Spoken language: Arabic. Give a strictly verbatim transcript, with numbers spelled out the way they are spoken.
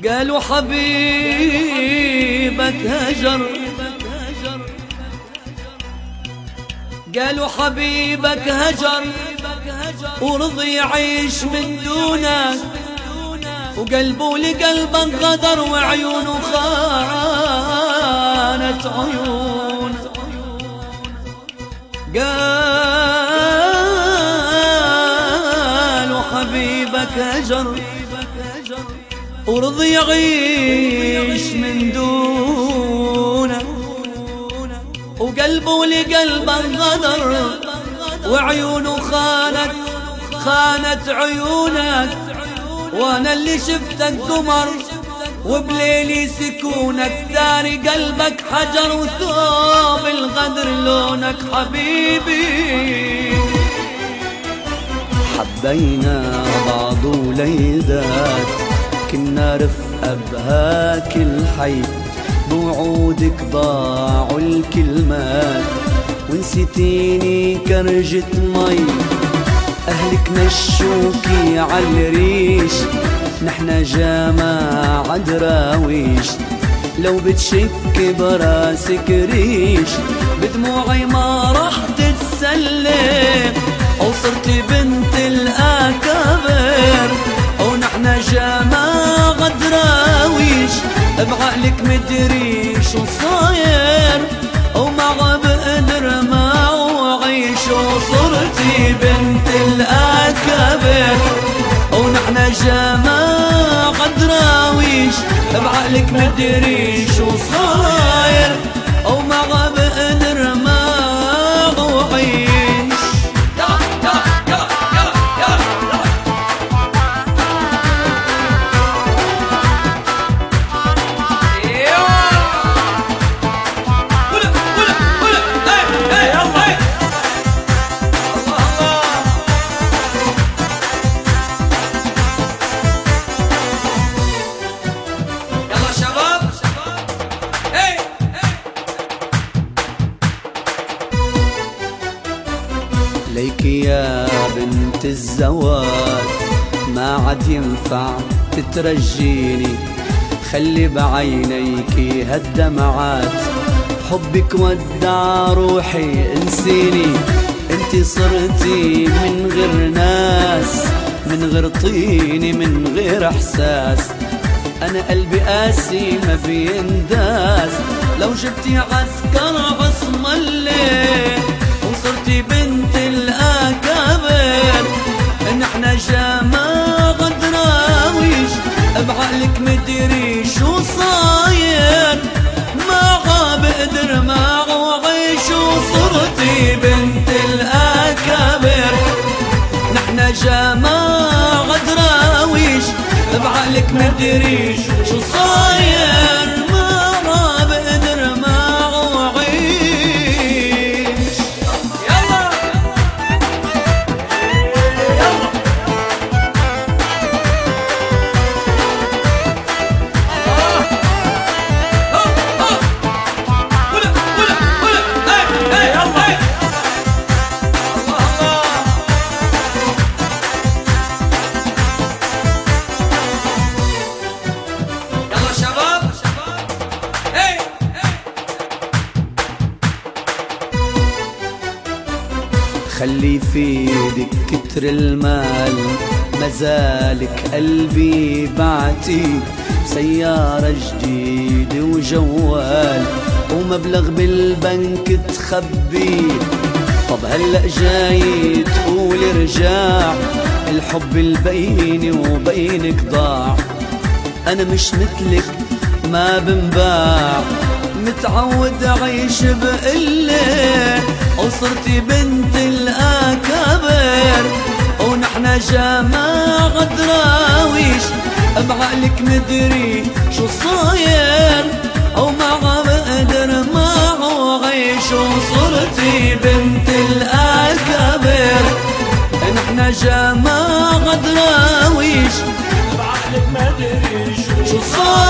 قالوا حبيبك هجر، قالوا حبيبك هجر ورضي يعيش من دونك، وقلبه لقلبك غدر وعيونه خانت عيونه. قالوا حبيبك هجر ورضي يعيش من دونك، وقلبه لقلبك غدر وعيونه خانت خانت عيونك. وانا اللي شفتك قمر وبليلي سكونك، داري قلبك حجر وثوب الغدر لونك حبيبي. حبينا بعض وليدات كنا رفقة بهاك الحي، بوعودك ضاعوا الكلمات ونسيتيني كرجة مي. أهلك نشوكي عالريش نحنا جماعة دراويش، لو بتشك براسك ريش بدموعي ما رح تتسلم، أو صرتي بنت الأكابر أو نحنا جماعة دراويش. بعقلك مدري شو صاير أو ما بقدر معه عيش، وصرتي بنت الأكابر أو نحنا جماعة دراويش. بعقلك مدري شو صاير أو ما بقدر معه عيش. ليك يا بنت الزواج ما عاد ينفع تترجيني، خلي بعينيكي هالدمعات، حبك ودع روحي انسيني. انتي صرتي من غير ناس، من غير طيني، من غير احساس. انا قلبي قاسي ما بينداس، لو جبتي عسكر عصم الليل وصرتي بنت الأكابر. نحنا جماعة دراويش بعقلك مدري شو صاير، ما بقدر معه عيش. وصرتي بنت الأكابر نحنا جماعة دراويش بعقلك مدري شو صاير، ما بقدر معه عيش. خلي في ايدك كتر المال، مازالك قلبي بعتي سيارة جديدة وجوال ومبلغ بالبنك تخبي. طب هلأ جاي تقول ارجع، الحب البيني وبينك ضاع. انا مش مثلك ما بنباع، متعود اعيش بقلة، او صرتي بنت الأكابر او نحنا جماعة دراويش. بعقلك مدري شو صاير او ما بقدر معه عيش. وصرتي بنت الأكابر نحنا جماعة دراويش، بعقلك مدري شو صاير.